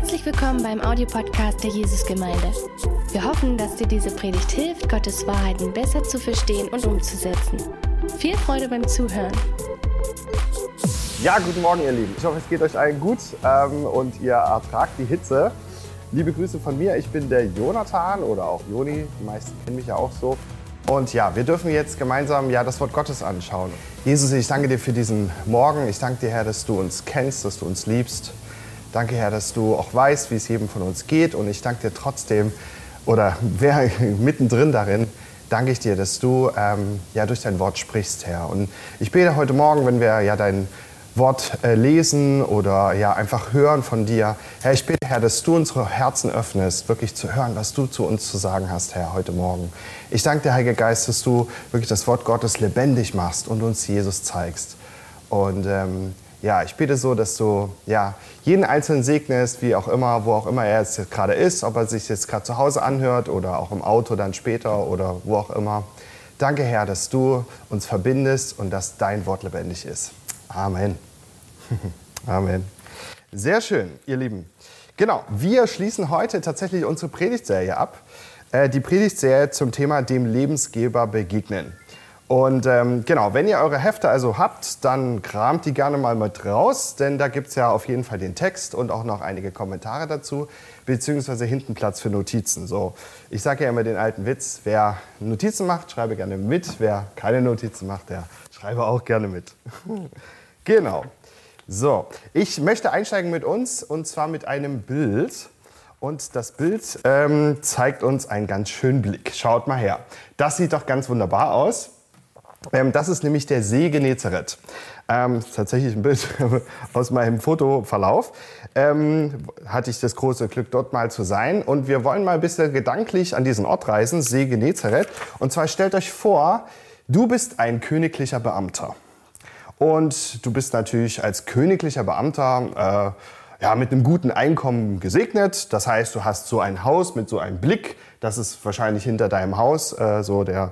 Herzlich willkommen beim Audiopodcast der Jesusgemeinde. Wir hoffen, dass dir diese Predigt hilft, Gottes Wahrheiten besser zu verstehen und umzusetzen. Viel Freude beim Zuhören. Ja, guten Morgen, ihr Lieben. Ich hoffe, es geht euch allen gut und ihr ertragt die Hitze. Liebe Grüße von mir, ich bin der Jonathan oder auch Joni, die meisten kennen mich ja auch so. Und ja, wir dürfen jetzt gemeinsam das Wort Gottes anschauen. Jesus, ich danke dir für diesen Morgen. Ich danke dir, Herr, dass du uns kennst, dass du uns liebst. Danke, Herr, dass du auch weißt, wie es jedem von uns geht. Und ich danke dir trotzdem, oder wer mittendrin darin, danke ich dir, dass du durch dein Wort sprichst, Herr. Und ich bete heute Morgen, wenn wir dein Wort lesen oder einfach hören von dir. Herr, ich bitte, Herr, dass du unsere Herzen öffnest, wirklich zu hören, was du zu uns zu sagen hast, Herr, heute Morgen. Ich danke dir, Heiliger Geist, dass du wirklich das Wort Gottes lebendig machst und uns Jesus zeigst. Und ich bitte so, dass du jeden Einzelnen segnest, wie auch immer, wo auch immer er jetzt gerade ist, ob er sich jetzt gerade zu Hause anhört oder auch im Auto dann später oder wo auch immer. Danke, Herr, dass du uns verbindest und dass dein Wort lebendig ist. Amen. Amen. Sehr schön, ihr Lieben. Genau, wir schließen heute tatsächlich unsere Predigtserie ab. Die Predigtserie zum Thema dem Lebensgeber begegnen. Und wenn ihr eure Hefte also habt, dann kramt die gerne mal mit raus, denn da gibt es ja auf jeden Fall den Text und auch noch einige Kommentare dazu, beziehungsweise hinten Platz für Notizen. So, ich sage ja immer den alten Witz, wer Notizen macht, schreibe gerne mit, wer keine Notizen macht, der schreibe auch gerne mit. Genau. So, ich möchte einsteigen mit uns und zwar mit einem Bild. Und das Bild zeigt uns einen ganz schönen Blick. Schaut mal her. Das sieht doch ganz wunderbar aus. Das ist nämlich der See Genezareth. Tatsächlich ein Bild aus meinem Fotoverlauf. Hatte ich das große Glück, dort mal zu sein. Und wir wollen mal ein bisschen gedanklich an diesen Ort reisen, See Genezareth. Und zwar stellt euch vor, du bist ein königlicher Beamter. Und du bist natürlich als königlicher Beamter mit einem guten Einkommen gesegnet. Das heißt, du hast so ein Haus mit so einem Blick. Das ist wahrscheinlich hinter deinem Haus so der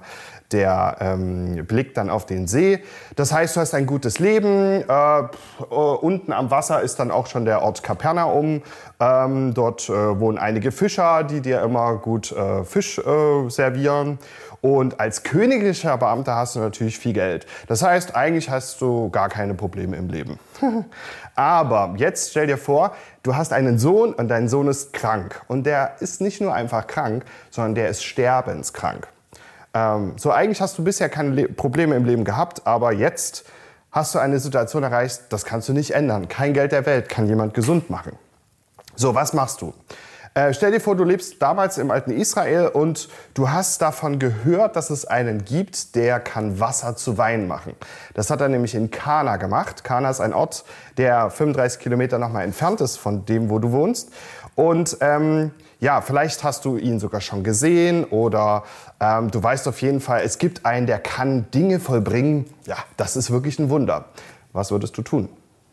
Blick dann auf den See. Das heißt, du hast ein gutes Leben. Unten am Wasser ist dann auch schon der Ort Kapernaum. Dort wohnen einige Fischer, die dir immer gut Fisch servieren. Und als königlicher Beamter hast du natürlich viel Geld. Das heißt, eigentlich hast du gar keine Probleme im Leben. Aber jetzt stell dir vor, du hast einen Sohn und dein Sohn ist krank. Und der ist nicht nur einfach krank, sondern der ist sterbenskrank. Eigentlich hast du bisher keine Probleme im Leben gehabt, aber jetzt hast du eine Situation erreicht, das kannst du nicht ändern. Kein Geld der Welt kann jemand gesund machen. So, was machst du? Stell dir vor, du lebst damals im alten Israel und du hast davon gehört, dass es einen gibt, der kann Wasser zu Wein machen. Das hat er nämlich in Kana gemacht. Kana ist ein Ort, der 35 Kilometer nochmal entfernt ist von dem, wo du wohnst. Und vielleicht hast du ihn sogar schon gesehen oder du weißt auf jeden Fall, es gibt einen, der kann Dinge vollbringen. Ja, das ist wirklich ein Wunder. Was würdest du tun?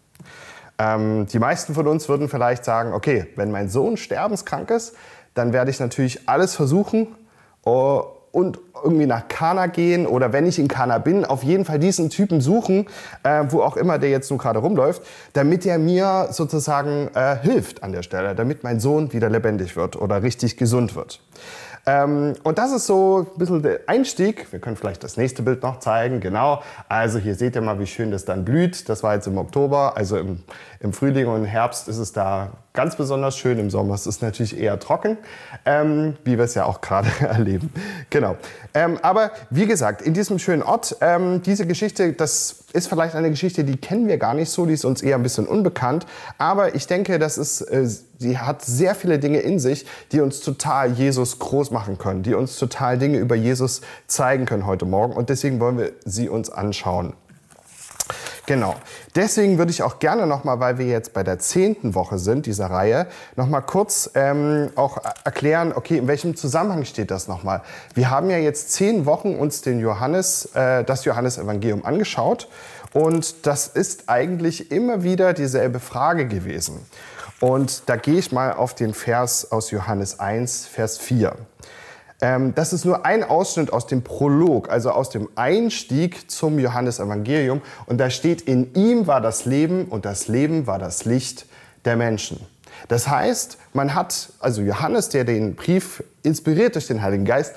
Die meisten von uns würden vielleicht sagen, okay, wenn mein Sohn sterbenskrank ist, dann werde ich natürlich alles versuchen und irgendwie nach Kana gehen oder wenn ich in Kana bin, auf jeden Fall diesen Typen suchen, wo auch immer der jetzt nun gerade rumläuft, damit er mir sozusagen hilft an der Stelle, damit mein Sohn wieder lebendig wird oder richtig gesund wird. Und das ist so ein bisschen der Einstieg. Wir können vielleicht das nächste Bild noch zeigen. Genau. Also hier seht ihr mal, wie schön das dann blüht. Das war jetzt im Oktober. Also im Frühling und im Herbst ist es da ganz besonders schön. Im Sommer ist es natürlich eher trocken, wie wir es ja auch gerade erleben. Genau. Aber wie gesagt, in diesem schönen Ort, diese Geschichte, das ist vielleicht eine Geschichte, die kennen wir gar nicht so, die ist uns eher ein bisschen unbekannt. Aber ich denke, sie hat sehr viele Dinge in sich, die uns total Jesus groß machen können, die uns total Dinge über Jesus zeigen können heute Morgen. Und deswegen wollen wir sie uns anschauen. Genau. Deswegen würde ich auch gerne nochmal, weil wir jetzt bei der 10. Woche sind, dieser Reihe, nochmal kurz auch erklären, okay, in welchem Zusammenhang steht das nochmal? Wir haben ja jetzt 10 Wochen uns das Johannesevangelium angeschaut und das ist eigentlich immer wieder dieselbe Frage gewesen. Und da gehe ich mal auf den Vers aus Johannes 1, Vers 4. Das ist nur ein Ausschnitt aus dem Prolog, also aus dem Einstieg zum Johannesevangelium. Und da steht, in ihm war das Leben und das Leben war das Licht der Menschen. Das heißt, man hat, also Johannes, der den Brief inspiriert durch den Heiligen Geist,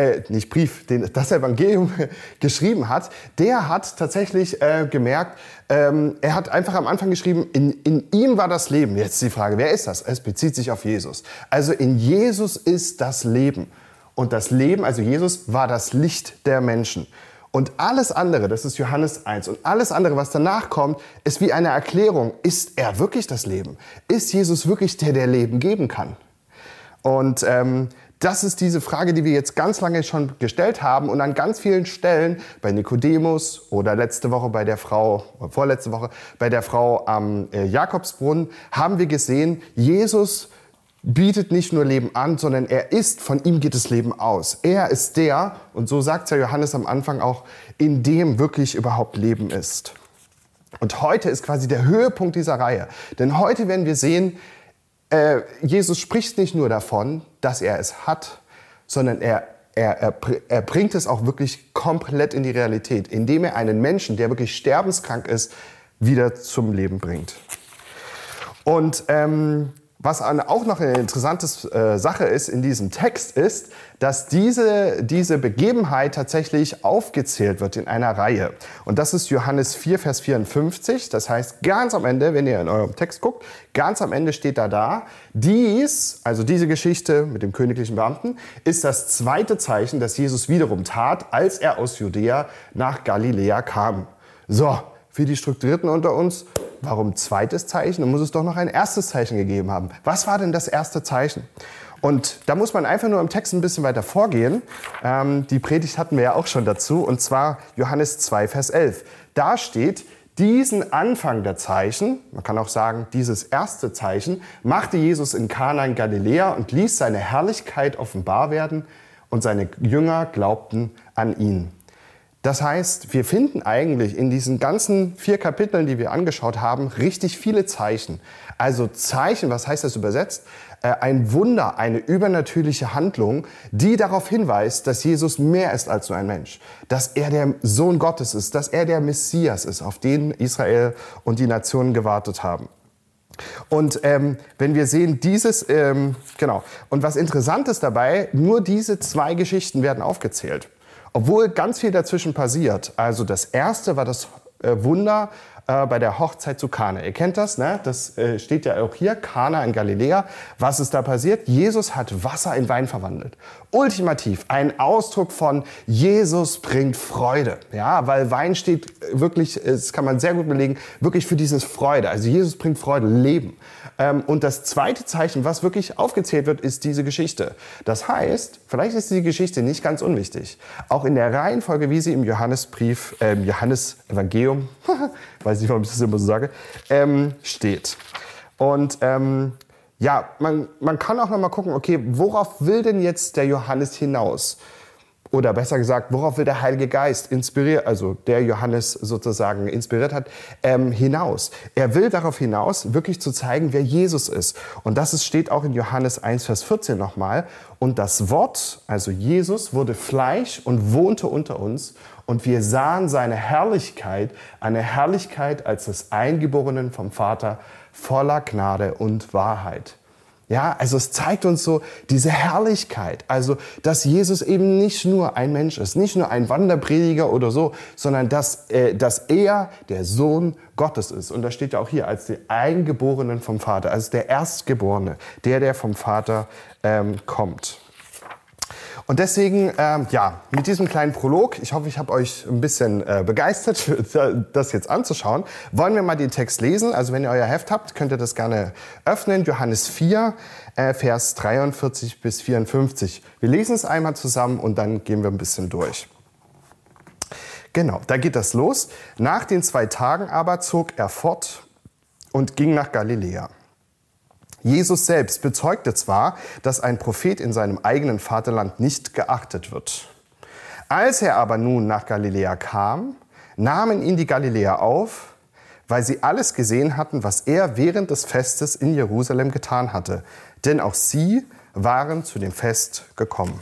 das Evangelium geschrieben hat, der hat tatsächlich gemerkt, er hat einfach am Anfang geschrieben, in ihm war das Leben. Jetzt die Frage, wer ist das? Es bezieht sich auf Jesus. Also in Jesus ist das Leben. Und das Leben, also Jesus, war das Licht der Menschen. Und alles andere, das ist Johannes 1, und alles andere, was danach kommt, ist wie eine Erklärung. Ist er wirklich das Leben? Ist Jesus wirklich der Leben geben kann? Und das ist diese Frage, die wir jetzt ganz lange schon gestellt haben und an ganz vielen Stellen bei Nikodemus oder vorletzte Woche bei der Frau am Jakobsbrunnen haben wir gesehen, Jesus bietet nicht nur Leben an, sondern er ist, von ihm geht das Leben aus. Er ist der, und so sagt ja Johannes am Anfang auch, in dem wirklich überhaupt Leben ist. Und heute ist quasi der Höhepunkt dieser Reihe. Denn heute werden wir sehen, Jesus spricht nicht nur davon, dass er es hat, sondern er bringt es auch wirklich komplett in die Realität, indem er einen Menschen, der wirklich sterbenskrank ist, wieder zum Leben bringt. Und was auch noch eine interessante Sache ist in diesem Text ist, dass diese Begebenheit tatsächlich aufgezählt wird in einer Reihe. Und das ist Johannes 4, Vers 54. Das heißt, ganz am Ende, wenn ihr in eurem Text guckt, ganz am Ende steht da, diese Geschichte mit dem königlichen Beamten, ist das zweite Zeichen, das Jesus wiederum tat, als er aus Judäa nach Galiläa kam. So, für die Strukturierten unter uns, warum zweites Zeichen? Dann muss es doch noch ein erstes Zeichen gegeben haben. Was war denn das erste Zeichen? Und da muss man einfach nur im Text ein bisschen weiter vorgehen. Die Predigt hatten wir ja auch schon dazu, und zwar Johannes 2, Vers 11. Da steht, diesen Anfang der Zeichen, man kann auch sagen, dieses erste Zeichen, machte Jesus in Kana in Galiläa und ließ seine Herrlichkeit offenbar werden, und seine Jünger glaubten an ihn. Das heißt, wir finden eigentlich in diesen ganzen 4 Kapiteln, die wir angeschaut haben, richtig viele Zeichen. Also Zeichen, was heißt das übersetzt? Ein Wunder, eine übernatürliche Handlung, die darauf hinweist, dass Jesus mehr ist als nur ein Mensch. Dass er der Sohn Gottes ist, dass er der Messias ist, auf den Israel und die Nationen gewartet haben. Und wenn wir sehen, und was interessant ist dabei, nur diese 2 Geschichten werden aufgezählt. Obwohl ganz viel dazwischen passiert. Also das erste war das Wunder bei der Hochzeit zu Kana. Ihr kennt das, ne? Das steht ja auch hier, Kana in Galiläa. Was ist da passiert? Jesus hat Wasser in Wein verwandelt. Ultimativ ein Ausdruck von Jesus bringt Freude. Ja, weil Wein steht wirklich, das kann man sehr gut belegen, wirklich für dieses Freude. Also Jesus bringt Freude, Leben. Und das zweite Zeichen, was wirklich aufgezählt wird, ist diese Geschichte. Das heißt, vielleicht ist die Geschichte nicht ganz unwichtig. Auch in der Reihenfolge, wie sie im Johannes-Evangelium, weiß nicht, warum ich das immer so sage, steht. Und man kann auch noch mal gucken, okay, worauf will denn jetzt der Johannes hinaus? Oder besser gesagt, worauf will der Heilige Geist der Johannes sozusagen inspiriert hat, hinaus? Er will darauf hinaus, wirklich zu zeigen, wer Jesus ist. Und das steht auch in Johannes 1, Vers 14 nochmal. Und das Wort, also Jesus, wurde Fleisch und wohnte unter uns. Und wir sahen seine Herrlichkeit, eine Herrlichkeit als des Eingeborenen vom Vater, voller Gnade und Wahrheit. Ja, also es zeigt uns so diese Herrlichkeit, also dass Jesus eben nicht nur ein Mensch ist, nicht nur ein Wanderprediger oder so, sondern dass er der Sohn Gottes ist. Und das steht ja auch hier als der Eingeborenen vom Vater, also der Erstgeborene, der vom Vater kommt. Und deswegen, mit diesem kleinen Prolog, ich hoffe, ich habe euch ein bisschen begeistert, das jetzt anzuschauen, wollen wir mal den Text lesen. Also wenn ihr euer Heft habt, könnt ihr das gerne öffnen. Johannes 4, Vers 43 bis 54. Wir lesen es einmal zusammen und dann gehen wir ein bisschen durch. Genau, da geht das los. Nach den 2 Tagen aber zog er fort und ging nach Galiläa. Jesus selbst bezeugte zwar, dass ein Prophet in seinem eigenen Vaterland nicht geachtet wird. Als er aber nun nach Galiläa kam, nahmen ihn die Galiläer auf, weil sie alles gesehen hatten, was er während des Festes in Jerusalem getan hatte. Denn auch sie waren zu dem Fest gekommen.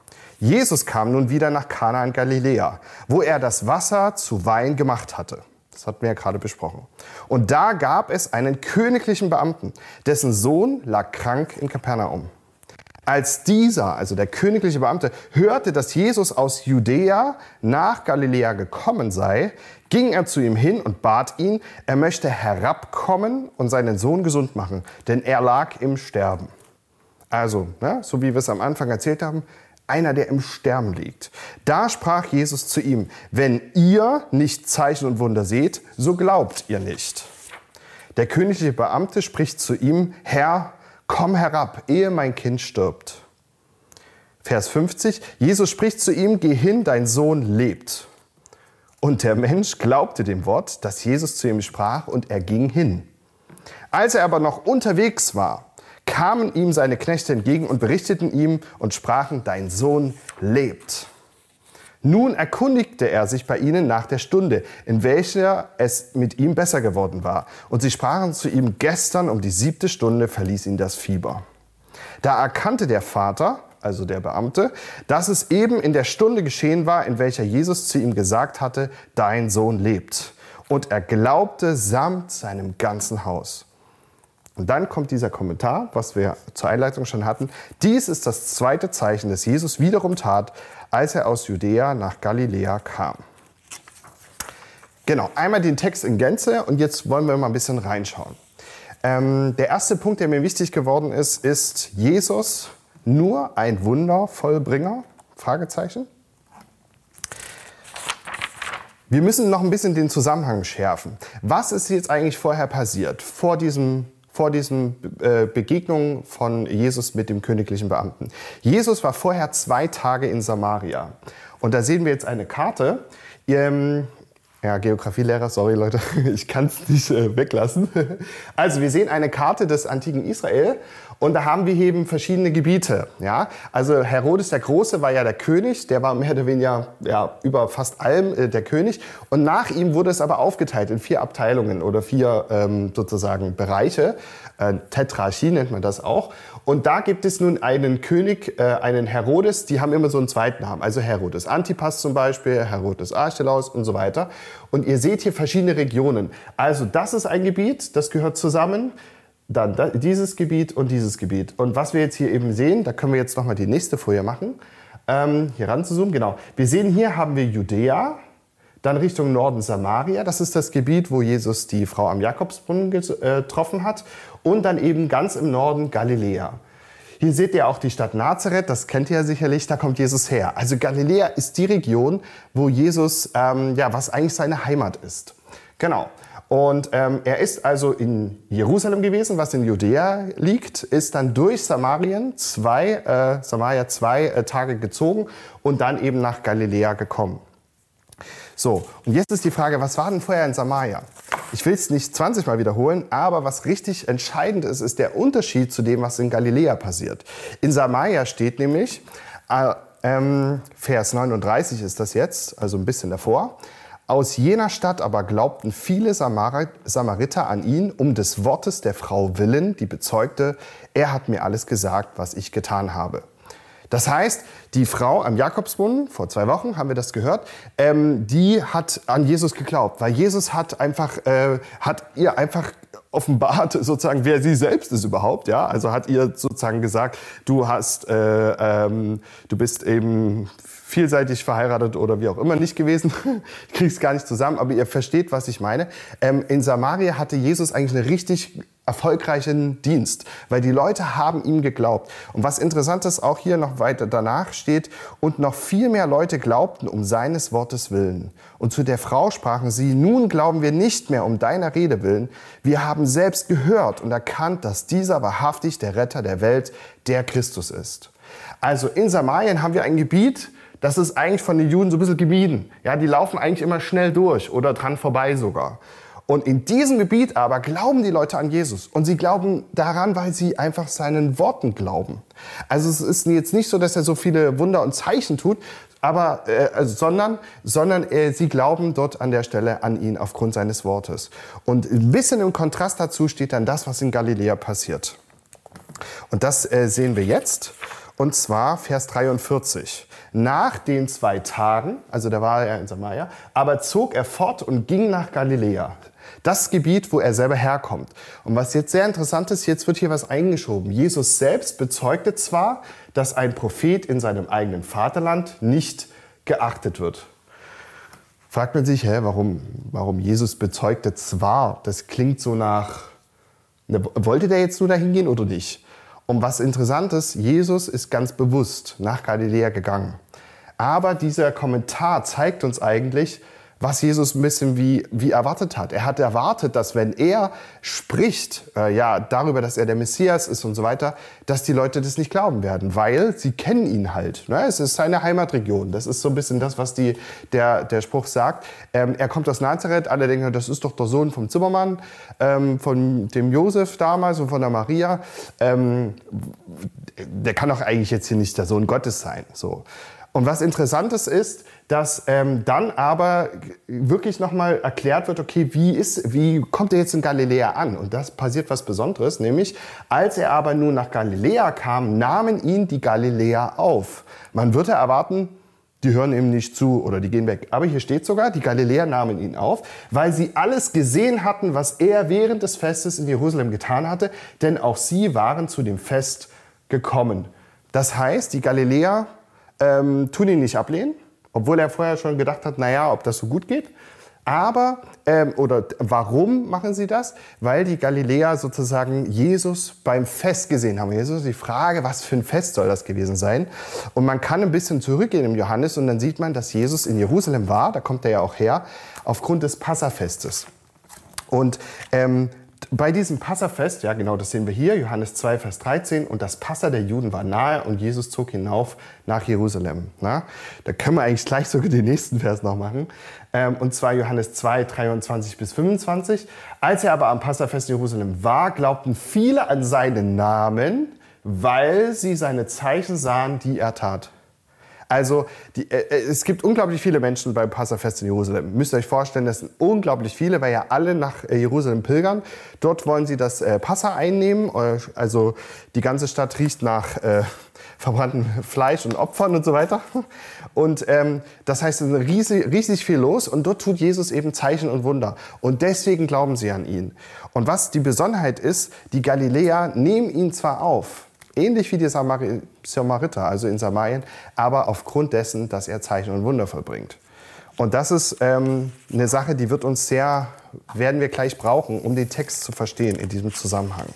Jesus kam nun wieder nach Kana in Galiläa, wo er das Wasser zu Wein gemacht hatte. Das hatten wir ja gerade besprochen. Und da gab es einen königlichen Beamten, dessen Sohn lag krank in Kapernaum. Als dieser, also der königliche Beamte, hörte, dass Jesus aus Judäa nach Galiläa gekommen sei, ging er zu ihm hin und bat ihn, er möchte herabkommen und seinen Sohn gesund machen, denn er lag im Sterben. Also, so wie wir es am Anfang erzählt haben, einer, der im Sterben liegt. Da sprach Jesus zu ihm, wenn ihr nicht Zeichen und Wunder seht, so glaubt ihr nicht. Der königliche Beamte spricht zu ihm, Herr, komm herab, ehe mein Kind stirbt. Vers 50, Jesus spricht zu ihm, geh hin, dein Sohn lebt. Und der Mensch glaubte dem Wort, das Jesus zu ihm sprach, und er ging hin. Als er aber noch unterwegs war, kamen ihm seine Knechte entgegen und berichteten ihm und sprachen, dein Sohn lebt. Nun erkundigte er sich bei ihnen nach der Stunde, in welcher es mit ihm besser geworden war. Und sie sprachen zu ihm, gestern um die 7. Stunde verließ ihn das Fieber. Da erkannte der Vater, also der Beamte, dass es eben in der Stunde geschehen war, in welcher Jesus zu ihm gesagt hatte, dein Sohn lebt. Und er glaubte samt seinem ganzen Haus. Und dann kommt dieser Kommentar, was wir zur Einleitung schon hatten. Dies ist das zweite Zeichen, das Jesus wiederum tat, als er aus Judäa nach Galiläa kam. Genau, einmal den Text in Gänze und jetzt wollen wir mal ein bisschen reinschauen. Der erste Punkt, der mir wichtig geworden ist Jesus nur ein Wundervollbringer? Fragezeichen. Wir müssen noch ein bisschen den Zusammenhang schärfen. Was ist jetzt eigentlich vorher passiert, vor diesen Begegnungen von Jesus mit dem königlichen Beamten? Jesus war vorher 2 Tage in Samaria. Und da sehen wir jetzt eine Karte. Ja, Geografielehrer, sorry Leute, ich kann es nicht weglassen. Also wir sehen eine Karte des antiken Israel und da haben wir eben verschiedene Gebiete. Ja? Also Herodes der Große war ja der König, der war mehr oder weniger über fast allem der König. Und nach ihm wurde es aber aufgeteilt in 4 Abteilungen oder 4 sozusagen Bereiche. Tetrarchie nennt man das auch. Und da gibt es nun einen König, einen Herodes, die haben immer so einen zweiten Namen. Also Herodes Antipas zum Beispiel, Herodes Archelaus und so weiter. Und ihr seht hier verschiedene Regionen. Also das ist ein Gebiet, das gehört zusammen. Dann dieses Gebiet und dieses Gebiet. Und was wir jetzt hier eben sehen, da können wir jetzt nochmal die nächste Folie machen. Hier ran zu zoomen, genau. Wir sehen, hier haben wir Judäa, dann Richtung Norden Samaria. Das ist das Gebiet, wo Jesus die Frau am Jakobsbrunnen getroffen hat. Und dann eben ganz im Norden Galiläa. Hier seht ihr auch die Stadt Nazareth, das kennt ihr ja sicherlich, da kommt Jesus her. Also Galiläa ist die Region, wo Jesus, was eigentlich seine Heimat ist. Genau. Und er ist also in Jerusalem gewesen, was in Judäa liegt, ist dann durch Samaria 2 Tage gezogen und dann eben nach Galiläa gekommen. So, und jetzt ist die Frage, was war denn vorher in Samaria? Ich will es nicht 20 Mal wiederholen, aber was richtig entscheidend ist, ist der Unterschied zu dem, was in Galiläa passiert. In Samaria steht nämlich, Vers 39 ist das jetzt, also ein bisschen davor, aus jener Stadt aber glaubten viele Samariter an ihn, um des Wortes der Frau willen, die bezeugte, er hat mir alles gesagt, was ich getan habe. Das heißt, die Frau am Jakobsbrunnen, vor 2 Wochen haben wir das gehört, die hat an Jesus geglaubt, weil Jesus hat ihr einfach offenbart, sozusagen, wer sie selbst ist überhaupt, ja, also hat ihr sozusagen gesagt, du bist eben vielseitig verheiratet oder wie auch immer nicht gewesen, ich krieg's gar nicht zusammen, aber ihr versteht, was ich meine. In Samaria hatte Jesus eigentlich einen richtig erfolgreichen Dienst, weil die Leute haben ihm geglaubt. Und was interessant ist, auch hier noch weiter danach steht, und noch viel mehr Leute glaubten um seines Wortes willen. Und zu der Frau sprachen sie, nun glauben wir nicht mehr um deiner Rede willen. Wir haben selbst gehört und erkannt, dass dieser wahrhaftig der Retter der Welt, der Christus ist. Also in Samarien haben wir ein Gebiet, das ist eigentlich von den Juden so ein bisschen gemieden. Ja, die laufen eigentlich immer schnell durch oder dran vorbei sogar. Und in diesem Gebiet aber glauben die Leute an Jesus. Und sie glauben daran, weil sie einfach seinen Worten glauben. Also es ist jetzt nicht so, dass er so viele Wunder und Zeichen tut, aber, sondern sie glauben dort an der Stelle an ihn aufgrund seines Wortes. Und ein bisschen im Kontrast dazu steht dann das, was in Galiläa passiert. Und das sehen wir jetzt. Und zwar Vers 43. Nach den 2 Tagen, also da war er in Samaria, aber zog er fort und ging nach Galiläa. Das Gebiet, wo er selber herkommt. Und was jetzt sehr interessant ist, jetzt wird hier was eingeschoben. Jesus selbst bezeugte zwar, dass ein Prophet in seinem eigenen Vaterland nicht geachtet wird. Fragt man sich, warum Jesus bezeugte zwar? Das klingt so nach, wollte der jetzt nur dahin gehen oder nicht? Und was interessant ist, Jesus ist ganz bewusst nach Galiläa gegangen. Aber dieser Kommentar zeigt uns eigentlich, was Jesus ein bisschen wie erwartet hat. Er hat erwartet, dass wenn er spricht, darüber, dass er der Messias ist und so weiter, dass die Leute das nicht glauben werden, weil sie kennen ihn halt. Ne? Es ist seine Heimatregion. Das ist so ein bisschen das, was der Spruch sagt. Er kommt aus Nazareth, alle denken, das ist doch der Sohn vom Zimmermann, von dem Josef damals und von der Maria. Der kann doch eigentlich jetzt hier nicht der Sohn Gottes sein. So. Und was Interessantes ist, dass dann aber wirklich nochmal erklärt wird, okay, wie kommt er jetzt in Galiläa an? Und das passiert was Besonderes, nämlich als er aber nun nach Galiläa kam, nahmen ihn die Galiläer auf. Man würde erwarten, die hören ihm nicht zu oder die gehen weg. Aber hier steht sogar, die Galiläer nahmen ihn auf, weil sie alles gesehen hatten, was er während des Festes in Jerusalem getan hatte, denn auch sie waren zu dem Fest gekommen. Das heißt, die Galiläer tun ihn nicht ablehnen, obwohl er vorher schon gedacht hat, ob das so gut geht. Aber, warum machen sie das? Weil die Galiläer sozusagen Jesus beim Fest gesehen haben. Jesus, die Frage, was für ein Fest soll das gewesen sein? Und man kann ein bisschen zurückgehen im Johannes und dann sieht man, dass Jesus in Jerusalem war, da kommt er ja auch her, aufgrund des Passafestes. Und bei diesem Passafest, ja genau, das sehen wir hier, Johannes 2, Vers 13, und das Passa der Juden war nahe und Jesus zog hinauf nach Jerusalem. Na? Da können wir eigentlich gleich sogar den nächsten Vers noch machen, und zwar Johannes 2, 23 bis 25. Als er aber am Passafest in Jerusalem war, glaubten viele an seinen Namen, weil sie seine Zeichen sahen, die er tat. Also es gibt unglaublich viele Menschen beim Passafest in Jerusalem. Müsst ihr euch vorstellen, das sind unglaublich viele, weil ja alle nach Jerusalem pilgern. Dort wollen sie das Passa einnehmen. Also die ganze Stadt riecht nach verbranntem Fleisch und Opfern und so weiter. Und das heißt, es ist riesig viel los und dort tut Jesus eben Zeichen und Wunder. Und deswegen glauben sie an ihn. Und was die Besonderheit ist, die Galiläer nehmen ihn zwar auf, ähnlich wie die Samariter, also in Samarien, aber aufgrund dessen, dass er Zeichen und Wunder vollbringt. Und das ist eine Sache, die werden wir gleich brauchen, um den Text zu verstehen in diesem Zusammenhang.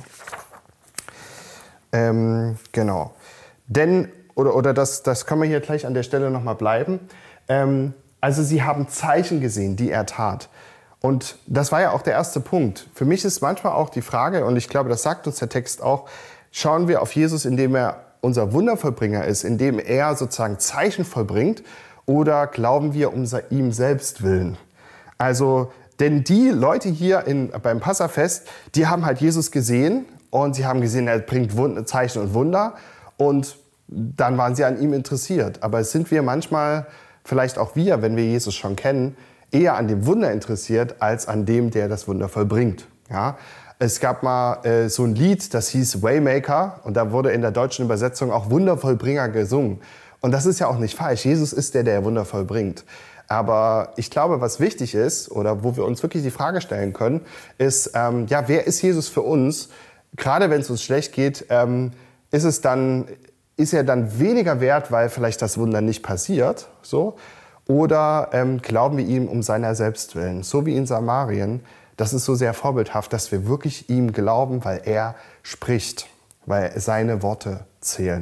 Genau. Denn, das können wir hier gleich an der Stelle nochmal bleiben. Also sie haben Zeichen gesehen, die er tat. Und das war ja auch der erste Punkt. Für mich ist manchmal auch die Frage, und ich glaube, das sagt uns der Text auch, schauen wir auf Jesus, indem er unser Wundervollbringer ist, indem er sozusagen Zeichen vollbringt, oder glauben wir ihm selbst willen? Also, denn die Leute hier beim Passafest, die haben halt Jesus gesehen und sie haben gesehen, er bringt Zeichen und Wunder und dann waren sie an ihm interessiert. Aber sind wir manchmal, vielleicht auch wir, wenn wir Jesus schon kennen, eher an dem Wunder interessiert, als an dem, der das Wunder vollbringt? Ja? Es gab mal so ein Lied, das hieß Waymaker und da wurde in der deutschen Übersetzung auch Wundervollbringer gesungen. Und das ist ja auch nicht falsch. Jesus ist der Wunder vollbringt. Aber ich glaube, was wichtig ist oder wo wir uns wirklich die Frage stellen können, ist, wer ist Jesus für uns? Gerade wenn es uns schlecht geht, ist er dann weniger wert, weil vielleicht das Wunder nicht passiert, so? Oder glauben wir ihm um seiner selbst willen, so wie in Samarien? Das ist so sehr vorbildhaft, dass wir wirklich ihm glauben, weil er spricht, weil seine Worte zählen.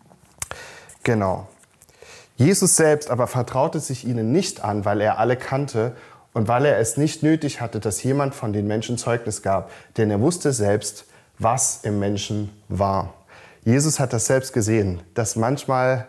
Genau. Jesus selbst aber vertraute sich ihnen nicht an, weil er alle kannte und weil er es nicht nötig hatte, dass jemand von den Menschen Zeugnis gab, denn er wusste selbst, was im Menschen war. Jesus hat das selbst gesehen, dass manchmal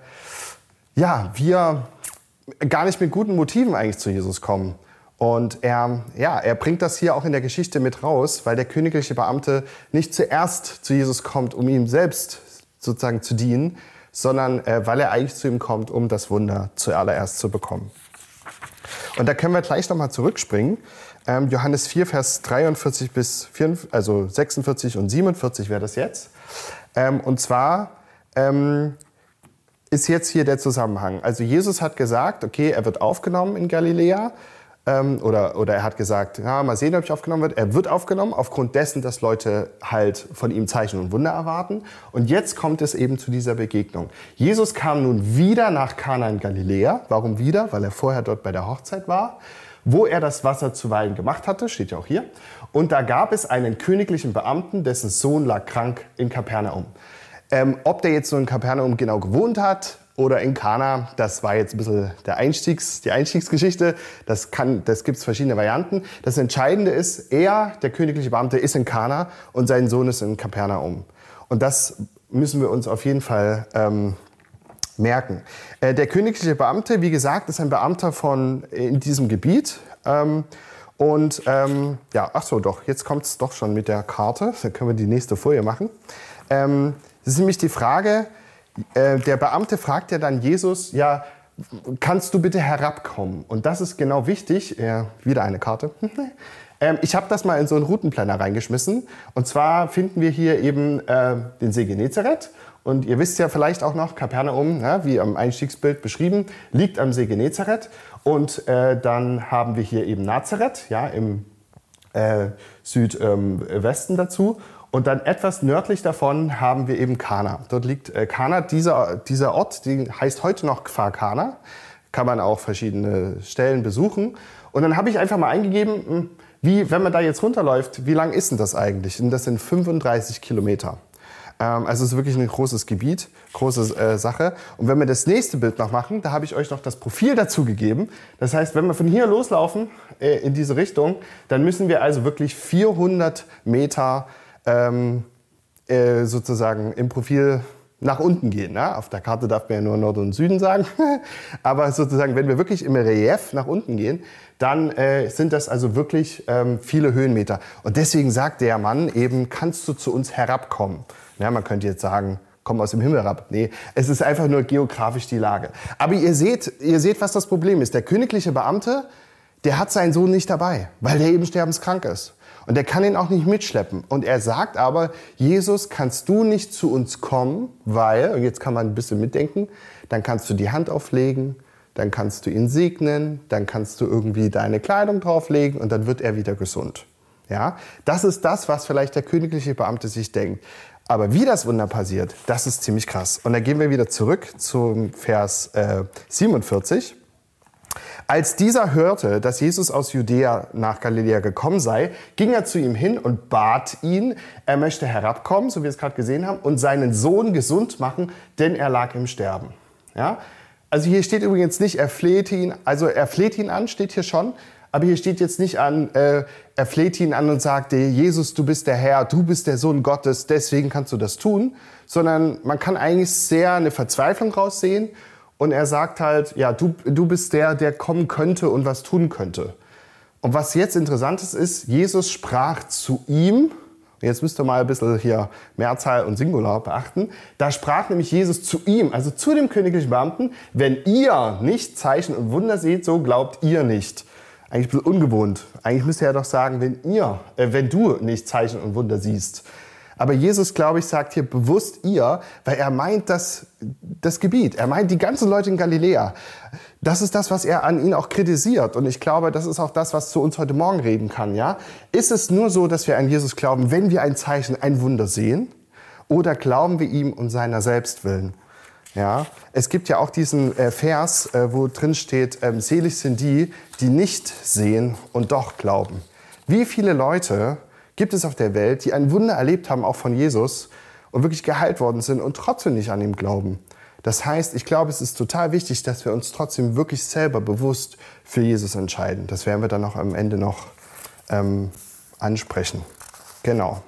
wir gar nicht mit guten Motiven eigentlich zu Jesus kommen. Und er bringt das hier auch in der Geschichte mit raus, weil der königliche Beamte nicht zuerst zu Jesus kommt, um ihm selbst sozusagen zu dienen, sondern weil er eigentlich zu ihm kommt, um das Wunder zuallererst zu bekommen. Und da können wir gleich nochmal zurückspringen. Johannes 4, Vers 43 bis 44, also 46 und 47 wäre das jetzt. Und zwar ist jetzt hier der Zusammenhang. Also Jesus hat gesagt, okay, er wird aufgenommen in Galiläa. Oder er hat gesagt, ja, mal sehen, ob ich aufgenommen wird. Er wird aufgenommen aufgrund dessen, dass Leute halt von ihm Zeichen und Wunder erwarten. Und jetzt kommt es eben zu dieser Begegnung. Jesus kam nun wieder nach Kana in Galiläa. Warum wieder? Weil er vorher dort bei der Hochzeit war, wo er das Wasser zu Wein gemacht hatte, steht ja auch hier. Und da gab es einen königlichen Beamten, dessen Sohn lag krank in Kapernaum. Ob der jetzt so in Kapernaum genau gewohnt hat oder in Kana, das war jetzt ein bisschen die Einstiegsgeschichte. Das gibt es verschiedene Varianten. Das Entscheidende ist, der königliche Beamte, ist in Kana und sein Sohn ist in Kapernaum. Und das müssen wir uns auf jeden Fall merken. Der königliche Beamte, wie gesagt, ist ein Beamter in diesem Gebiet. Jetzt kommt es doch schon mit der Karte. Dann können wir die nächste Folie machen. Das ist nämlich die Frage, der Beamte fragt ja dann Jesus, ja, kannst du bitte herabkommen? Und das ist genau wichtig. Wieder eine Karte. Ich habe das mal in so einen Routenplaner reingeschmissen. Und zwar finden wir hier eben den See Genezareth. Und ihr wisst ja vielleicht auch noch, Kapernaum, wie am Einstiegsbild beschrieben, liegt am See Genezareth. Und dann haben wir hier eben Nazareth, ja, im Südwesten dazu. Und dann etwas nördlich davon haben wir eben Kana. Dort liegt Kana. Dieser Ort, die heißt heute noch Kfar Kana. Kann man auch verschiedene Stellen besuchen. Und dann habe ich einfach mal eingegeben, wenn man da jetzt runterläuft, wie lang ist denn das eigentlich? Und das sind 35 Kilometer. Also es ist wirklich ein großes Gebiet, große Sache. Und wenn wir das nächste Bild noch machen, da habe ich euch noch das Profil dazu gegeben. Das heißt, wenn wir von hier loslaufen in diese Richtung, dann müssen wir also wirklich 400 Meter sozusagen im Profil nach unten gehen. Ne? Auf der Karte darf man ja nur Nord und Süden sagen. Aber sozusagen, wenn wir wirklich im Relief nach unten gehen, dann sind das also wirklich viele Höhenmeter. Und deswegen sagt der Mann eben, kannst du zu uns herabkommen? Ja, man könnte jetzt sagen, komm aus dem Himmel herab. Nee, es ist einfach nur geografisch die Lage. Aber ihr seht, was das Problem ist. Der königliche Beamte, der hat seinen Sohn nicht dabei, weil der eben sterbenskrank ist. Und er kann ihn auch nicht mitschleppen. Und er sagt aber, Jesus, kannst du nicht zu uns kommen, weil, und jetzt kann man ein bisschen mitdenken, dann kannst du die Hand auflegen, dann kannst du ihn segnen, dann kannst du irgendwie deine Kleidung drauflegen und dann wird er wieder gesund. Ja? Das ist das, was vielleicht der königliche Beamte sich denkt. Aber wie das Wunder passiert, das ist ziemlich krass. Und da gehen wir wieder zurück zum Vers 47. Als dieser hörte, dass Jesus aus Judäa nach Galiläa gekommen sei, ging er zu ihm hin und bat ihn, er möchte herabkommen, so wie wir es gerade gesehen haben, und seinen Sohn gesund machen, denn er lag im Sterben. Ja? Also hier steht übrigens nicht, er fleht ihn an, steht hier schon, aber hier steht jetzt nicht er fleht ihn an und sagt, Jesus, du bist der Herr, du bist der Sohn Gottes, deswegen kannst du das tun, sondern man kann eigentlich sehr eine Verzweiflung raussehen. Und er sagt halt, ja, du bist der kommen könnte und was tun könnte. Und was jetzt interessant ist, Jesus sprach zu ihm, jetzt müsst ihr mal ein bisschen hier Mehrzahl und Singular beachten, da sprach nämlich Jesus zu ihm, also zu dem königlichen Beamten, wenn ihr nicht Zeichen und Wunder seht, so glaubt ihr nicht. Eigentlich ein bisschen ungewohnt. Eigentlich müsste er doch sagen, wenn du nicht Zeichen und Wunder siehst. Aber Jesus, glaube ich, sagt hier bewusst ihr, weil er meint das Gebiet. Er meint die ganzen Leute in Galiläa. Das ist das, was er an ihnen auch kritisiert. Und ich glaube, das ist auch das, was zu uns heute Morgen reden kann. Ja? Ist es nur so, dass wir an Jesus glauben, wenn wir ein Zeichen, ein Wunder sehen? Oder glauben wir ihm um seiner selbst willen? Ja? Es gibt ja auch diesen Vers, wo drin steht, selig sind die, die nicht sehen und doch glauben. Wie viele Leute gibt es auf der Welt, die ein Wunder erlebt haben, auch von Jesus, und wirklich geheilt worden sind und trotzdem nicht an ihn glauben. Das heißt, ich glaube, es ist total wichtig, dass wir uns trotzdem wirklich selber bewusst für Jesus entscheiden. Das werden wir dann noch am Ende noch ansprechen. Genau.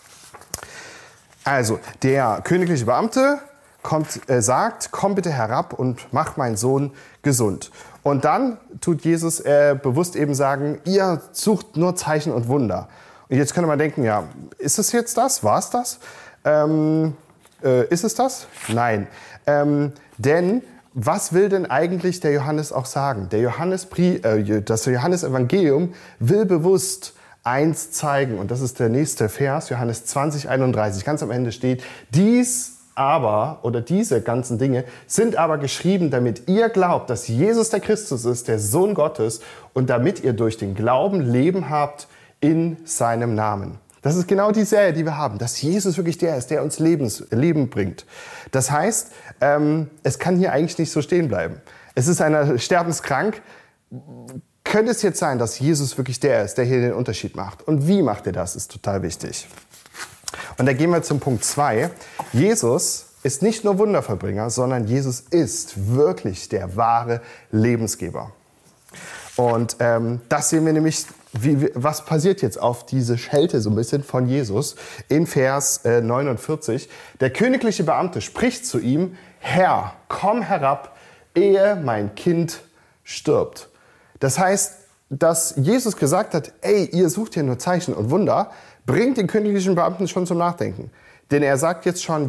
Also, der königliche Beamte sagt, komm bitte herab und mach meinen Sohn gesund. Und dann tut Jesus bewusst eben sagen, ihr sucht nur Zeichen und Wunder. Und jetzt könnte man denken, ja, ist es jetzt das? War es das? Ist es das? Nein. Denn was will denn eigentlich der Johannes auch sagen? Das Johannesevangelium will bewusst eins zeigen. Und das ist der nächste Vers, Johannes 20, 31. Ganz am Ende steht, dies diese ganzen Dinge sind aber geschrieben, damit ihr glaubt, dass Jesus der Christus ist, der Sohn Gottes, und damit ihr durch den Glauben Leben habt in seinem Namen. Das ist genau die Serie, die wir haben, dass Jesus wirklich der ist, der uns Leben bringt. Das heißt, es kann hier eigentlich nicht so stehen bleiben. Es ist einer sterbenskrank. Könnte es jetzt sein, dass Jesus wirklich der ist, der hier den Unterschied macht? Und wie macht er das, ist total wichtig. Und da gehen wir zum Punkt 2. Jesus ist nicht nur Wundervollbringer, sondern Jesus ist wirklich der wahre Lebensgeber. Und das sehen wir nämlich, was passiert jetzt auf diese Schelte so ein bisschen von Jesus in Vers 49. Der königliche Beamte spricht zu ihm: Herr, komm herab, ehe mein Kind stirbt. Das heißt, dass Jesus gesagt hat, ey, ihr sucht hier nur Zeichen und Wunder, bringt den königlichen Beamten schon zum Nachdenken. Denn er sagt jetzt schon,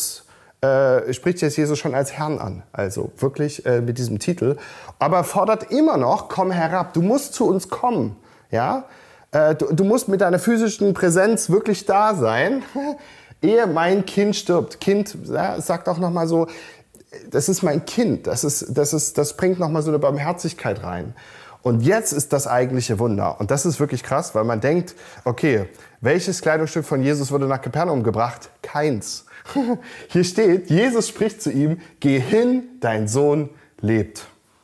spricht jetzt Jesus schon als Herrn an, also wirklich mit diesem Titel, aber fordert immer noch, komm herab, du musst zu uns kommen, ja? Du musst mit deiner physischen Präsenz wirklich da sein, ehe mein Kind stirbt. Kind, ja, sagt auch nochmal so, das ist mein Kind, das bringt nochmal so eine Barmherzigkeit rein. Und jetzt ist das eigentliche Wunder. Und das ist wirklich krass, weil man denkt, okay, welches Kleidungsstück von Jesus wurde nach Kapernaum gebracht? Keins. Hier steht, Jesus spricht zu ihm: Geh hin, dein Sohn lebt.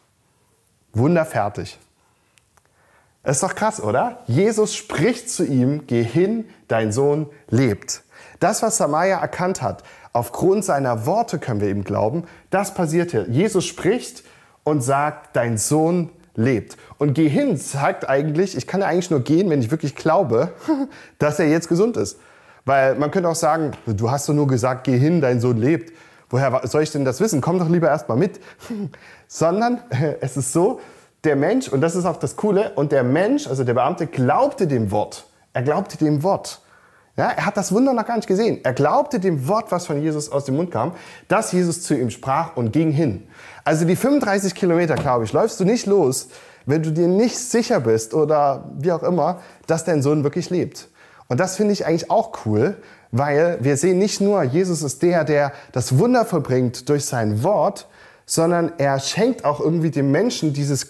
Wunder fertig. Das ist doch krass, oder? Jesus spricht zu ihm: Geh hin, dein Sohn lebt. Das, was Samaria erkannt hat, aufgrund seiner Worte können wir ihm glauben, das passiert hier. Jesus spricht und sagt: Dein Sohn lebt. Und geh hin sagt eigentlich, ich kann ja eigentlich nur gehen, wenn ich wirklich glaube, dass er jetzt gesund ist. Weil man könnte auch sagen, du hast doch nur gesagt, geh hin, dein Sohn lebt. Woher soll ich denn das wissen? Komm doch lieber erst mal mit. Sondern es ist so, der Mensch, und das ist auch das Coole, und der Mensch, also der Beamte, glaubte dem Wort. Er glaubte dem Wort. Ja, er hat das Wunder noch gar nicht gesehen. Er glaubte dem Wort, was von Jesus aus dem Mund kam, dass Jesus zu ihm sprach, und ging hin. Also die 35 Kilometer, glaube ich, läufst du nicht los, wenn du dir nicht sicher bist oder wie auch immer, dass dein Sohn wirklich lebt. Und das finde ich eigentlich auch cool, weil wir sehen nicht nur, Jesus ist der das Wunder vollbringt durch sein Wort, sondern er schenkt auch irgendwie dem Menschen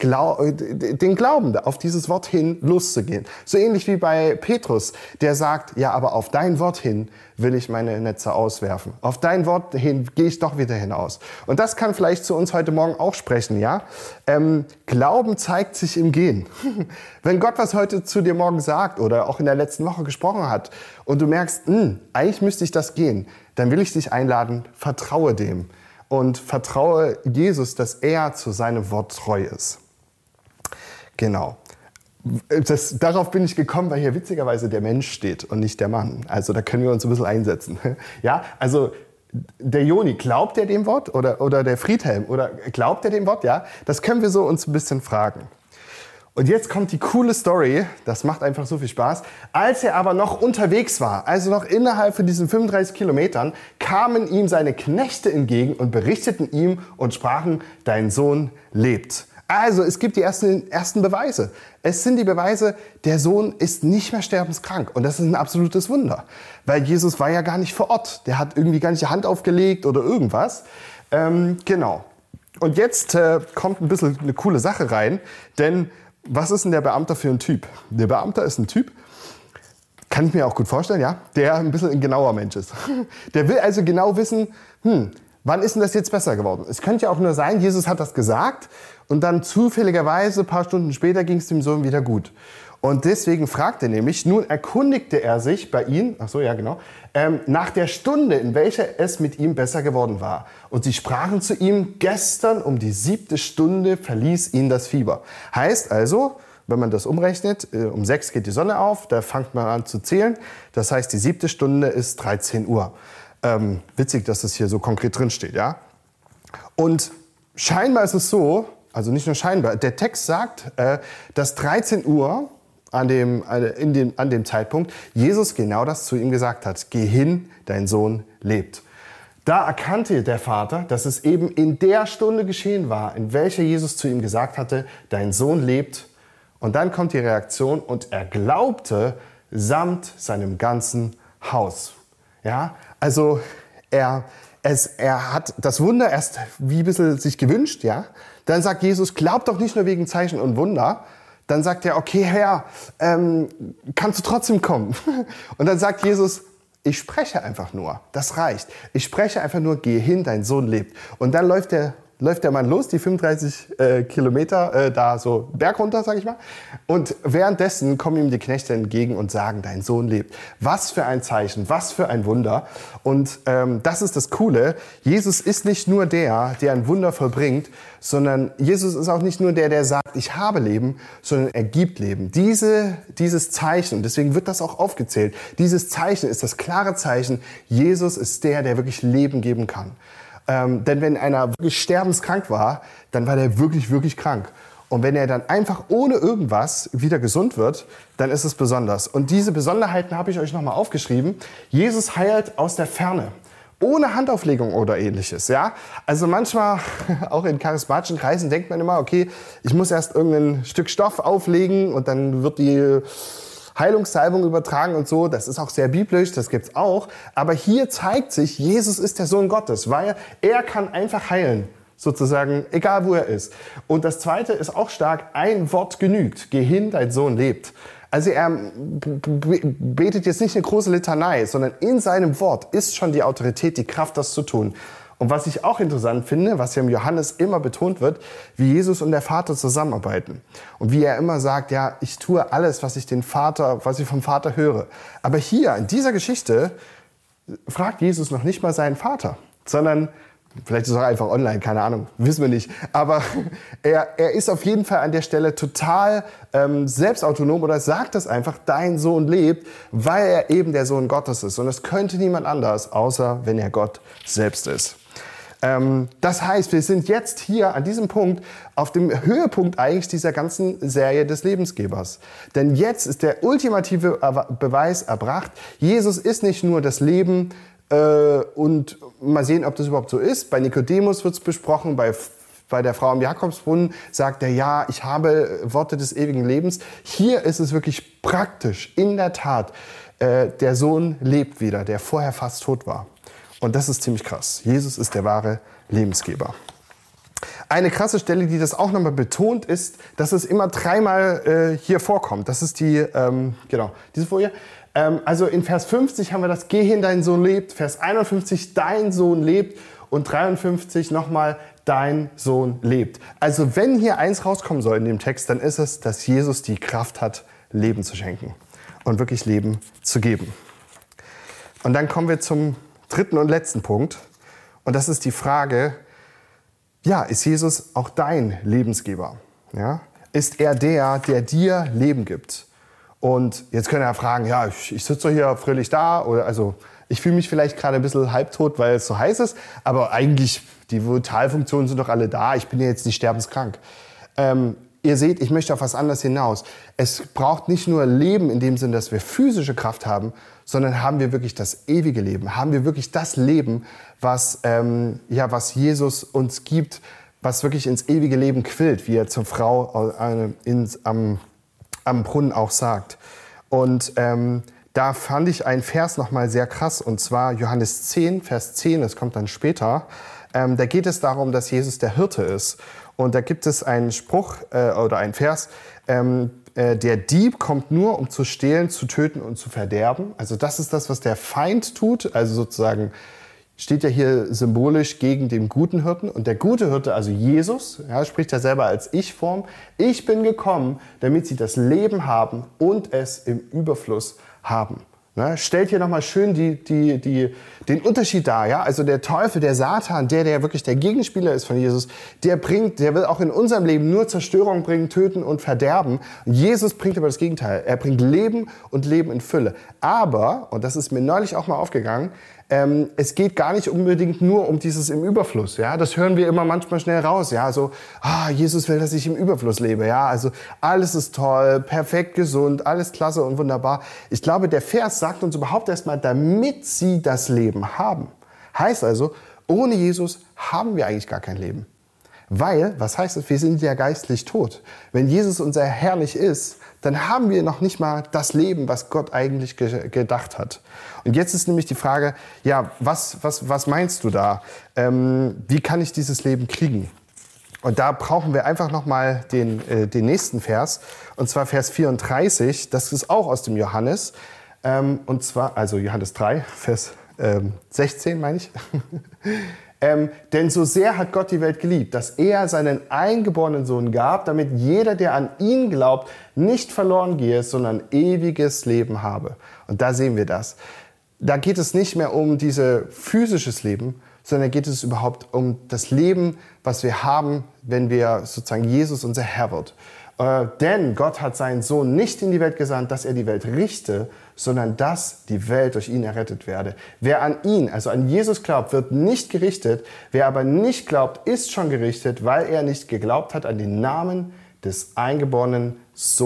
den Glauben, auf dieses Wort hin loszugehen. So ähnlich wie bei Petrus, der sagt, ja, aber auf dein Wort hin will ich meine Netze auswerfen. Auf dein Wort hin gehe ich doch wieder hinaus. Und das kann vielleicht zu uns heute Morgen auch sprechen, ja? Glauben zeigt sich im Gehen. Wenn Gott was heute zu dir morgen sagt oder auch in der letzten Woche gesprochen hat und du merkst, eigentlich müsste ich das gehen, dann will ich dich einladen, vertraue dem. Und vertraue Jesus, dass er zu seinem Wort treu ist. Genau. Darauf bin ich gekommen, weil hier witzigerweise der Mensch steht und nicht der Mann. Also da können wir uns ein bisschen einsetzen. Ja, also der Joni, glaubt er dem Wort? Oder der Friedhelm, oder glaubt er dem Wort? Ja, das können wir so uns ein bisschen fragen. Und jetzt kommt die coole Story, das macht einfach so viel Spaß. Als er aber noch unterwegs war, also noch innerhalb von diesen 35 Kilometern, kamen ihm seine Knechte entgegen und berichteten ihm und sprachen, dein Sohn lebt. Also es gibt die ersten Beweise. Es sind die Beweise, der Sohn ist nicht mehr sterbenskrank. Und das ist ein absolutes Wunder. Weil Jesus war ja gar nicht vor Ort. Der hat irgendwie gar nicht die Hand aufgelegt oder irgendwas. Genau. Und jetzt kommt ein bisschen eine coole Sache rein, denn was ist denn der Beamte für ein Typ? Der Beamte ist ein Typ, kann ich mir auch gut vorstellen, ja, der ein bisschen ein genauer Mensch ist. Der will also genau wissen, wann ist denn das jetzt besser geworden? Es könnte ja auch nur sein, Jesus hat das gesagt und dann zufälligerweise ein paar Stunden später ging es dem Sohn wieder gut. Und deswegen fragt er nämlich, nun erkundigte er sich bei ihm, nach der Stunde, in welcher es mit ihm besser geworden war. Und sie sprachen zu ihm, gestern um die 7. Stunde verließ ihn das Fieber. Heißt also, wenn man das umrechnet, um 6 geht die Sonne auf, da fängt man an zu zählen. Das heißt, die 7. Stunde ist 13 Uhr. Witzig, dass das hier so konkret drin steht, ja? Und scheinbar ist es so, also nicht nur scheinbar, der Text sagt, dass 13 Uhr an dem Zeitpunkt Jesus genau das zu ihm gesagt hat. Geh hin, dein Sohn lebt. Da erkannte der Vater, dass es eben in der Stunde geschehen war, in welcher Jesus zu ihm gesagt hatte, dein Sohn lebt. Und dann kommt die Reaktion und er glaubte samt seinem ganzen Haus. Ja, also er hat das Wunder erst wie ein bisschen sich gewünscht, ja. Dann sagt Jesus, glaubt doch nicht nur wegen Zeichen und Wunder. Dann sagt er, okay, Herr, kannst du trotzdem kommen? Und dann sagt Jesus, ich spreche einfach nur, das reicht. Ich spreche einfach nur, geh hin, dein Sohn lebt. Und dann läuft der Mann los, die 35 Kilometer da so Berg runter, sag ich mal. Und währenddessen kommen ihm die Knechte entgegen und sagen, dein Sohn lebt. Was für ein Zeichen, was für ein Wunder. Und das ist das Coole. Jesus ist nicht nur der ein Wunder vollbringt, sondern Jesus ist auch nicht nur der sagt, ich habe Leben, sondern er gibt Leben. Dieses Zeichen, deswegen wird das auch aufgezählt, dieses Zeichen ist das klare Zeichen, Jesus ist der wirklich Leben geben kann. Denn wenn einer wirklich sterbenskrank war, dann war der wirklich, wirklich krank. Und wenn er dann einfach ohne irgendwas wieder gesund wird, dann ist es besonders. Und diese Besonderheiten habe ich euch nochmal aufgeschrieben. Jesus heilt aus der Ferne. Ohne Handauflegung oder ähnliches, ja. Also manchmal, auch in charismatischen Kreisen, denkt man immer, okay, ich muss erst irgendein Stück Stoff auflegen und dann wird die Heilungssalbung übertragen und so. Das ist auch sehr biblisch, das gibt's auch. Aber hier zeigt sich, Jesus ist der Sohn Gottes, weil er kann einfach heilen, sozusagen, egal wo er ist. Und das Zweite ist auch stark, ein Wort genügt. Geh hin, dein Sohn lebt. Also er betet jetzt nicht eine große Litanei, sondern in seinem Wort ist schon die Autorität, die Kraft, das zu tun. Und was ich auch interessant finde, was ja im Johannes immer betont wird, wie Jesus und der Vater zusammenarbeiten. Und wie er immer sagt, ja, ich tue alles, was ich vom Vater höre. Aber hier, in dieser Geschichte, fragt Jesus noch nicht mal seinen Vater, sondern vielleicht ist es auch einfach online, keine Ahnung, wissen wir nicht. Aber er ist auf jeden Fall an der Stelle total selbstautonom oder sagt das einfach, dein Sohn lebt, weil er eben der Sohn Gottes ist. Und es könnte niemand anders, außer wenn er Gott selbst ist. Das heißt, wir sind jetzt hier an diesem Punkt auf dem Höhepunkt eigentlich dieser ganzen Serie des Lebensgebers. Denn jetzt ist der ultimative Beweis erbracht. Jesus ist nicht nur das Leben und mal sehen, ob das überhaupt so ist. Bei Nikodemus wird es besprochen, bei der Frau am Jakobsbrunnen sagt er, ja, ich habe Worte des ewigen Lebens. Hier ist es wirklich praktisch, in der Tat, der Sohn lebt wieder, der vorher fast tot war. Und das ist ziemlich krass. Jesus ist der wahre Lebensgeber. Eine krasse Stelle, die das auch nochmal betont, ist, dass es immer dreimal hier vorkommt. Das ist diese Folie. Also in Vers 50 haben wir das, geh hin, dein Sohn lebt. Vers 51, dein Sohn lebt. Und 53 nochmal, dein Sohn lebt. Also wenn hier eins rauskommen soll in dem Text, dann ist es, dass Jesus die Kraft hat, Leben zu schenken und wirklich Leben zu geben. Und dann kommen wir zum dritten und letzten Punkt. Und das ist die Frage, ja, ist Jesus auch dein Lebensgeber? Ja? Ist er der dir Leben gibt? Und jetzt können wir ja fragen, ja, ich sitze hier fröhlich da, oder also ich fühle mich vielleicht gerade ein bisschen halbtot, weil es so heiß ist, aber eigentlich, die Vitalfunktionen sind doch alle da, ich bin ja jetzt nicht sterbenskrank. Ihr seht, ich möchte auf was anderes hinaus. Es braucht nicht nur Leben in dem Sinne, dass wir physische Kraft haben, sondern haben wir wirklich das ewige Leben. Haben wir wirklich das Leben, was Jesus uns gibt, was wirklich ins ewige Leben quillt, wie er zur Frau am Brunnen auch sagt. Und da fand ich einen Vers nochmal sehr krass, und zwar Johannes 10, Vers 10, das kommt dann später. Da geht es darum, dass Jesus der Hirte ist. Und da gibt es einen Spruch oder einen Vers, der Dieb kommt nur, um zu stehlen, zu töten und zu verderben. Also das ist das, was der Feind tut. Also sozusagen steht ja hier symbolisch gegen den guten Hirten. Und der gute Hirte, also Jesus, ja, spricht ja selber als Ich-Form. Ich bin gekommen, damit sie das Leben haben und es im Überfluss haben. Ne, stellt hier nochmal schön den Unterschied dar. Ja? Also der Teufel, der Satan, der wirklich der Gegenspieler ist von Jesus, der will auch in unserem Leben nur Zerstörung bringen, töten und verderben. Und Jesus bringt aber das Gegenteil. Er bringt Leben und Leben in Fülle. Aber, und das ist mir neulich auch mal aufgegangen, es geht gar nicht unbedingt nur um dieses im Überfluss. Ja? Das hören wir immer manchmal schnell raus. Ja? So, Jesus will, dass ich im Überfluss lebe. Ja? Also alles ist toll, perfekt gesund, alles klasse und wunderbar. Ich glaube, der Vers sagt uns überhaupt erstmal, damit sie das Leben haben. Heißt also, ohne Jesus haben wir eigentlich gar kein Leben. Weil, was heißt es? Wir sind ja geistlich tot. Wenn Jesus unser Herr nicht ist, dann haben wir noch nicht mal das Leben, was Gott eigentlich gedacht hat. Und jetzt ist nämlich die Frage, ja, was meinst du da? Wie kann ich dieses Leben kriegen? Und da brauchen wir einfach nochmal den nächsten Vers, und zwar Vers 34, das ist auch aus dem Johannes, und zwar, also Johannes 3, Vers 16 meine ich. Denn so sehr hat Gott die Welt geliebt, dass er seinen eingeborenen Sohn gab, damit jeder, der an ihn glaubt, nicht verloren gehe, sondern ewiges Leben habe. Und da sehen wir das. Da geht es nicht mehr um dieses physisches Leben, sondern geht es überhaupt um das Leben, was wir haben, wenn wir sozusagen Jesus unser Herr wird. Denn Gott hat seinen Sohn nicht in die Welt gesandt, dass er die Welt richte, sondern dass die Welt durch ihn errettet werde. Wer an ihn, also an Jesus glaubt, wird nicht gerichtet. Wer aber nicht glaubt, ist schon gerichtet, weil er nicht geglaubt hat an den Namen des eingeborenen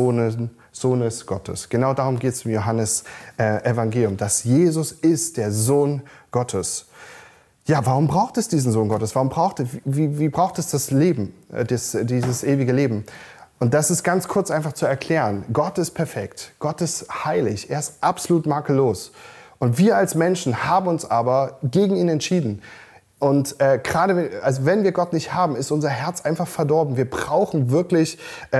Sohnes Gottes. Genau darum geht es im Johannes Evangelium, dass Jesus ist der Sohn Gottes. Ja, warum braucht es diesen Sohn Gottes? Wie braucht es das Leben, dieses ewige Leben? Und das ist ganz kurz einfach zu erklären. Gott ist perfekt, Gott ist heilig, er ist absolut makellos. Und wir als Menschen haben uns aber gegen ihn entschieden. Und gerade wenn wir Gott nicht haben, ist unser Herz einfach verdorben. Wir brauchen wirklich,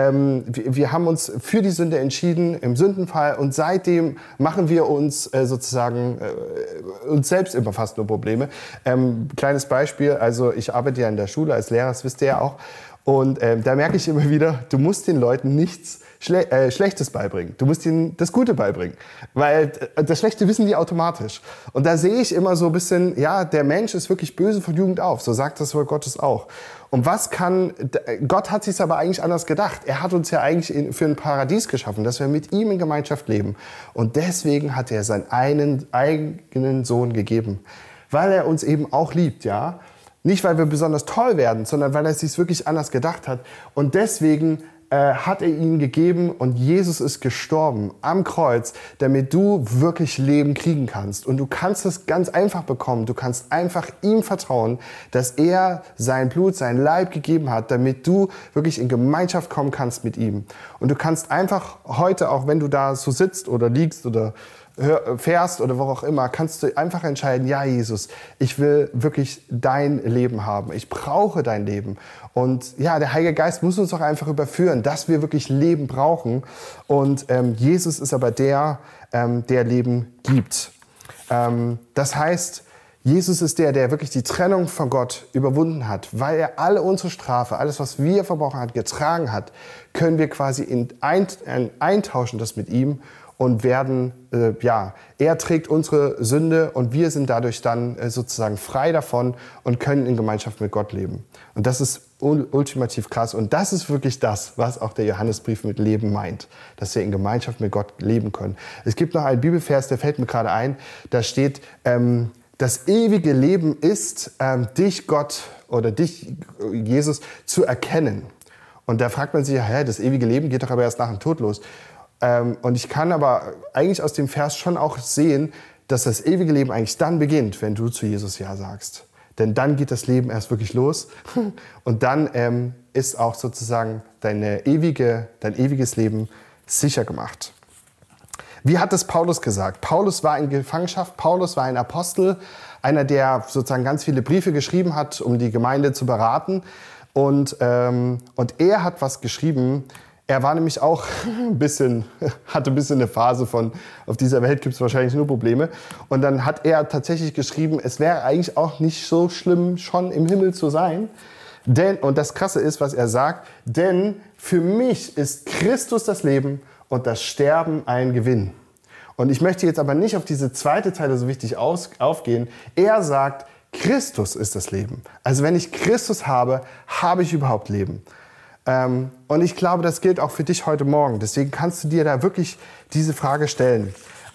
wir haben uns für die Sünde entschieden im Sündenfall und seitdem machen wir uns sozusagen uns selbst immer fast nur Probleme. Kleines Beispiel, also ich arbeite ja in der Schule als Lehrer, das wisst ihr ja auch. Und da merke ich immer wieder, du musst den Leuten nichts Schlechtes beibringen. Du musst ihnen das Gute beibringen. Weil das Schlechte wissen die automatisch. Und da sehe ich immer so ein bisschen, ja, der Mensch ist wirklich böse von Jugend auf. So sagt das Wort Gottes auch. Und Gott hat sich aber eigentlich anders gedacht. Er hat uns ja eigentlich für ein Paradies geschaffen, dass wir mit ihm in Gemeinschaft leben. Und deswegen hat er seinen eigenen Sohn gegeben. Weil er uns eben auch liebt, ja. Nicht, weil wir besonders toll werden, sondern weil er es sich wirklich anders gedacht hat. Und deswegen hat er ihn gegeben und Jesus ist gestorben am Kreuz, damit du wirklich Leben kriegen kannst. Und du kannst es ganz einfach bekommen. Du kannst einfach ihm vertrauen, dass er sein Blut, sein Leib gegeben hat, damit du wirklich in Gemeinschaft kommen kannst mit ihm. Und du kannst einfach heute, auch wenn du da so sitzt oder liegst oder fährst oder wo auch immer, kannst du einfach entscheiden, ja Jesus, ich will wirklich dein Leben haben. Ich brauche dein Leben. Und ja, der Heilige Geist muss uns auch einfach überführen, dass wir wirklich Leben brauchen. Und Jesus ist aber der Leben gibt. Das heißt, Jesus ist der wirklich die Trennung von Gott überwunden hat. Weil er alle unsere Strafe, alles, was wir verbrochen hat, getragen hat, können wir quasi eintauschen das mit ihm und werden, er trägt unsere Sünde und wir sind dadurch dann sozusagen frei davon und können in Gemeinschaft mit Gott leben. Und das ist ultimativ krass und das ist wirklich das, was auch der Johannesbrief mit Leben meint, dass wir in Gemeinschaft mit Gott leben können. Es gibt noch einen Bibelvers, der fällt mir gerade ein, da steht, das ewige Leben ist, dich Gott oder dich Jesus zu erkennen. Und da fragt man sich, das ewige Leben geht doch aber erst nach dem Tod los. Und ich kann aber eigentlich aus dem Vers schon auch sehen, dass das ewige Leben eigentlich dann beginnt, wenn du zu Jesus Ja sagst. Denn dann geht das Leben erst wirklich los und dann ist auch sozusagen dein ewiges Leben sicher gemacht. Wie hat es Paulus gesagt? Paulus war in Gefangenschaft, Paulus war ein Apostel, einer, der sozusagen ganz viele Briefe geschrieben hat, um die Gemeinde zu beraten. Und er hat was geschrieben. Er war nämlich auch hatte ein bisschen eine Phase von, auf dieser Welt gibt es wahrscheinlich nur Probleme. Und dann hat er tatsächlich geschrieben, es wäre eigentlich auch nicht so schlimm, schon im Himmel zu sein. Und das Krasse ist, was er sagt, denn für mich ist Christus das Leben und das Sterben ein Gewinn. Und ich möchte jetzt aber nicht auf diese zweite Zeile so wichtig aufgehen. Er sagt, Christus ist das Leben. Also wenn ich Christus habe, habe ich überhaupt Leben. Und ich glaube, das gilt auch für dich heute Morgen. Deswegen kannst du dir da wirklich diese Frage stellen.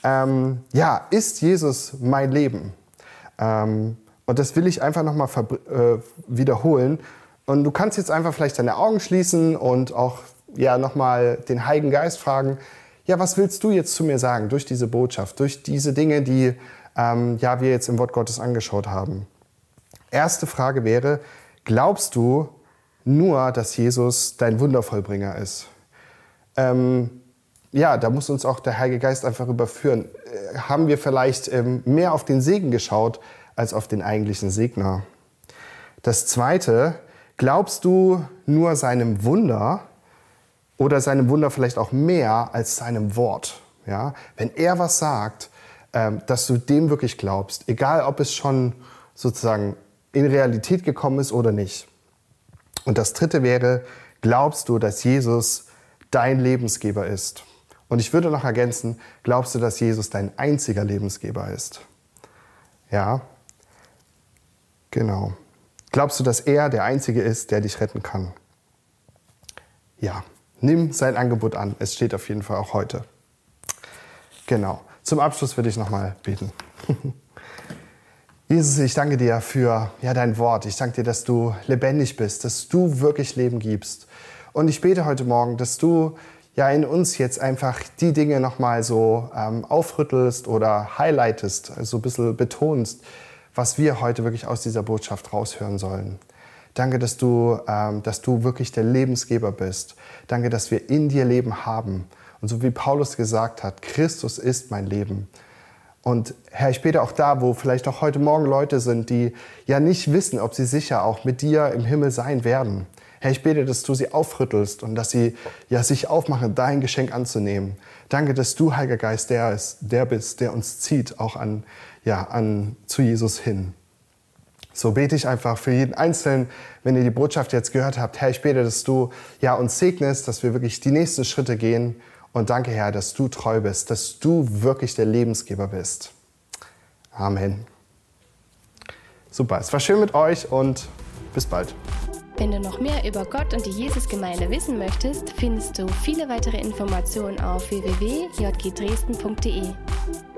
Ist Jesus mein Leben? Und das will ich einfach nochmal wiederholen. Und du kannst jetzt einfach vielleicht deine Augen schließen und auch nochmal den Heiligen Geist fragen, was willst du jetzt zu mir sagen durch diese Botschaft, durch diese Dinge, die wir jetzt im Wort Gottes angeschaut haben? Erste Frage wäre, glaubst du, nur, dass Jesus dein Wundervollbringer ist. Da muss uns auch der Heilige Geist einfach überführen. Haben wir vielleicht mehr auf den Segen geschaut, als auf den eigentlichen Segner? Das Zweite, glaubst du nur seinem Wunder oder seinem Wunder vielleicht auch mehr als seinem Wort? Ja? Wenn er was sagt, dass du dem wirklich glaubst, egal ob es schon sozusagen in Realität gekommen ist oder nicht. Und das Dritte wäre, glaubst du, dass Jesus dein Lebensgeber ist? Und ich würde noch ergänzen, glaubst du, dass Jesus dein einziger Lebensgeber ist? Ja, genau. Glaubst du, dass er der Einzige ist, der dich retten kann? Ja, nimm sein Angebot an. Es steht auf jeden Fall auch heute. Genau. Zum Abschluss würde ich nochmal beten. Jesus, ich danke dir für dein Wort. Ich danke dir, dass du lebendig bist, dass du wirklich Leben gibst. Und ich bete heute Morgen, dass du in uns jetzt einfach die Dinge nochmal so aufrüttelst oder highlightest, so ein bisschen betonst, was wir heute wirklich aus dieser Botschaft raushören sollen. Danke, dass du wirklich der Lebensgeber bist. Danke, dass wir in dir Leben haben. Und so wie Paulus gesagt hat, Christus ist mein Leben. Und Herr, ich bete auch da, wo vielleicht auch heute Morgen Leute sind, die nicht wissen, ob sie sicher auch mit dir im Himmel sein werden. Herr, ich bete, dass du sie aufrüttelst und dass sie sich aufmachen, dein Geschenk anzunehmen. Danke, dass du, Heiliger Geist, der bist, der uns zieht, auch zu Jesus hin. So bete ich einfach für jeden Einzelnen, wenn ihr die Botschaft jetzt gehört habt. Herr, ich bete, dass du uns segnest, dass wir wirklich die nächsten Schritte gehen. Und danke, Herr, dass du treu bist, dass du wirklich der Lebensgeber bist. Amen. Super, es war schön mit euch und bis bald. Wenn du noch mehr über Gott und die Jesusgemeinde wissen möchtest, findest du viele weitere Informationen auf www.jgdresden.de.